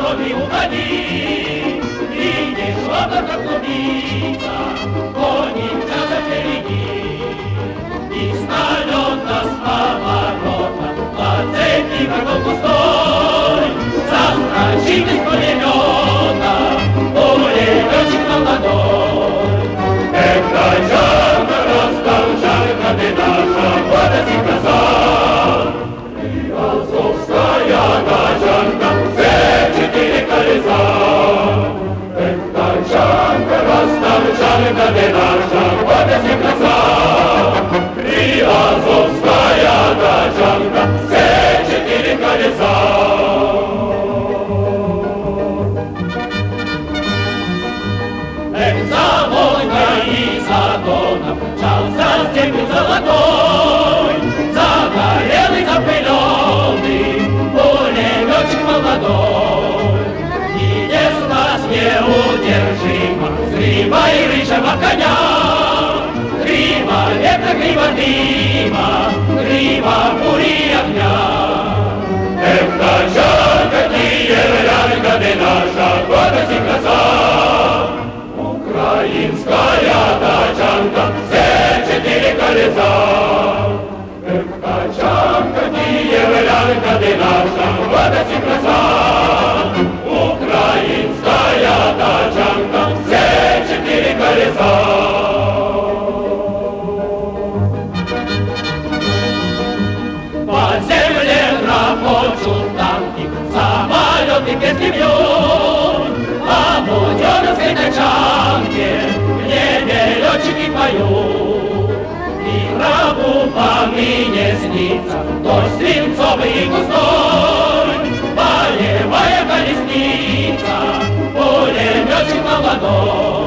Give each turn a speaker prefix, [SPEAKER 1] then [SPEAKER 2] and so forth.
[SPEAKER 1] дороги уходи, видишь, облако клубника, кони мчатся впереди. И с налета, с поворота, по цепи врагов пустой, застрочит из пулемета, пулеметчик молодой. Эх, тачанка, ростовчанка, ты наша гордость и краса. Приазовская тачанка, все четыре колеса. Эх, тачанка, ростовчанка, ты наша гордость и краса. Приазовская тачанка, все четыре колеса. Эх, за Волгой и за Доном мчался степью золотой, загорелый, запыленный пулеметчик молодой. И неслась неудержимо грива и рыжего коня, грива ветра, грива дыма, грива бури огня. Эх, тачанка, киевлянка, ты наша гордость и краса. Украинская тачанка, все четыре колеса. Эх, тачанка, киевлянка, ты наша гордость и краса. Украинская тачанка, все четыре колеса. По земле грохочут танки, самолеты песни бьют, а в буденовской тачанке в небе летчики поют. И врагу поныне снится дождь свинцовый и густой, боевая колесница, пулеметчик молодой.